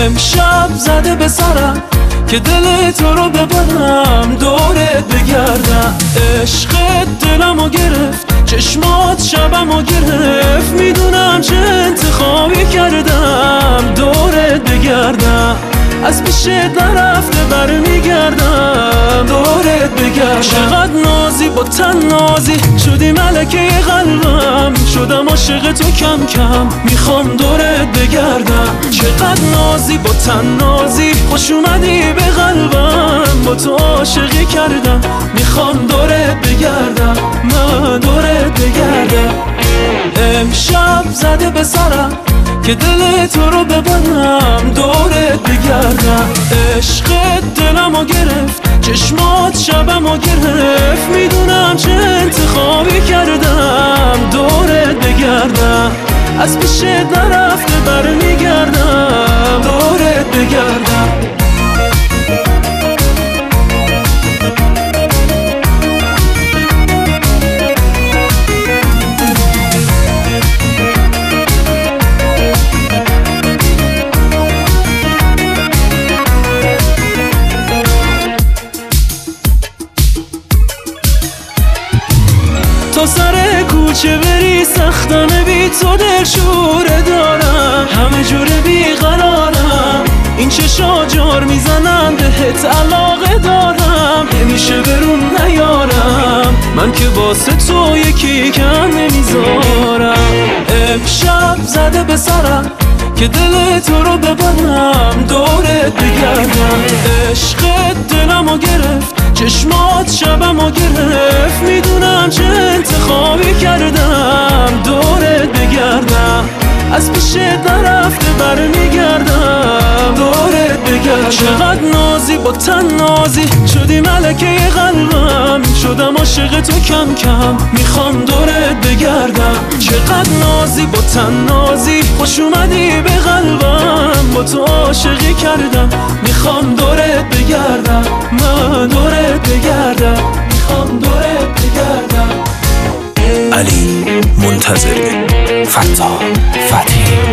امشب زده به سرم که دل تو رو ببرم دورت بگردم. عشقت دلمو گرفت، چشمات شبمو گرفت، میدونم چه انتخابی کردم دورت بگردم. از پیشت نرفته برمیگردم دورت بگردم. چقدر نازی با تنازی شدی ملکه قلبم، شدم عاشق تو کم کم میخوام دورت بگردم. چقدر نازی با تنازی خوش اومدی به قلبم، با تو عاشقی کردم میخوام دورت بگردم، من دورت بگردم. امشب زده به سرم که دل تو رو ببرم دورت بگردم. عشقت دلمو گرفت، چشمات شبمو گرفت، میدونم چه انتخابی کردم دورت بگردم. از پیشت نرفته برمیگردم دورت بگردم. تا سر کوچه بری سختانه بی تو دلشوره دارم، همه جوره بیقرارم، این چشا جار میزنن بهت علاقه دارم، نمیشه برون نیارم، من که واسه تو یکی کم نمیذارم. امشب زده به سرم که دل تو رو ببرم دورت بگردم. عشقت دلمو گرفت، چشمات شبمو گرفت، میدونم چه انتخابی کردم دورت بگردم. از پیشت نرفته برمیگردم دورت بگردم. چقدر نازی با تنازی شدی ملکه قلبم، شدم عاشق تو کم کم میخوام دورت بگردم. چقدر نازی با تنازی خوش اومدی به قلبم، با تو عاشقی کردم میخوام دورت بگردم، من دورت بگردم، میخوام دورت بگردم. علی منتظری، فتا فتحی.